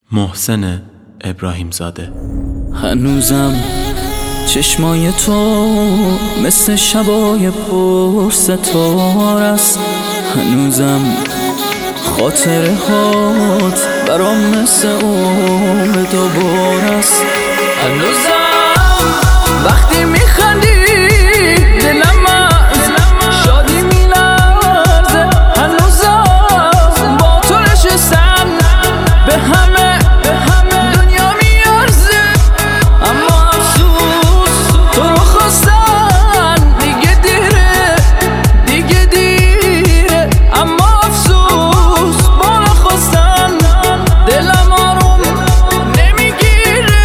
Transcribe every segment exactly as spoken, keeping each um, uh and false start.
محسن ابراهیم زاده. هنوزم چشمای تو مثل شبای پر ستاره است، هنوزم خاطره هات برام مثل عمر دوباره است، هنوزم وقتی میخندی دلم از شادی میلرزه، هنوزم با تو نشستم به همه دنیا میارزه، اما افسوس تو رو خواستن دیگه دیره دیگه دیره، اما افسوس با نخواستن دلم آروم نمیگیره.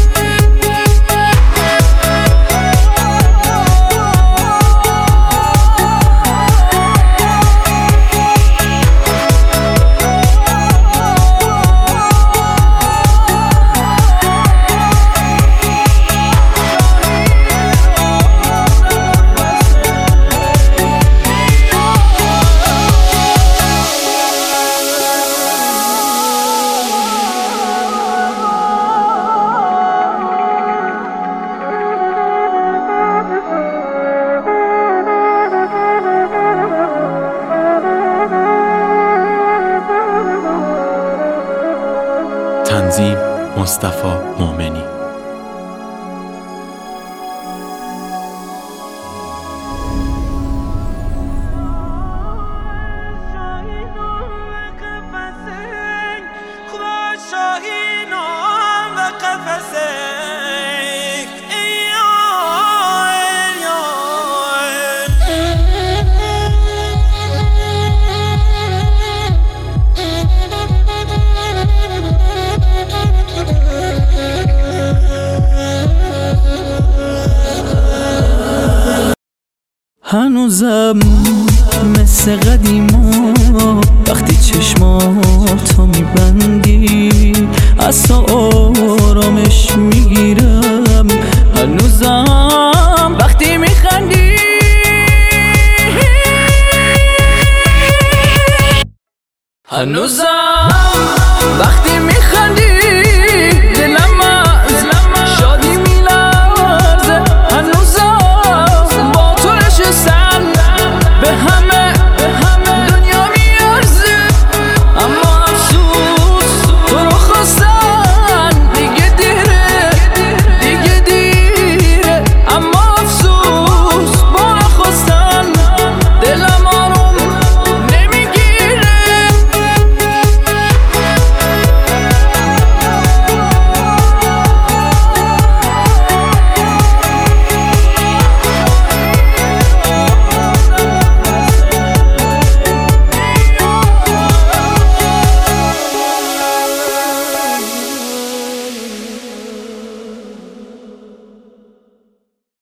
تنظیم مصطفی مومنی. هنوزم مثل قدیما وقتی چشماتو میبندی از تو آرامش میگیرم، هنوزم وقتی میخندی هنوزم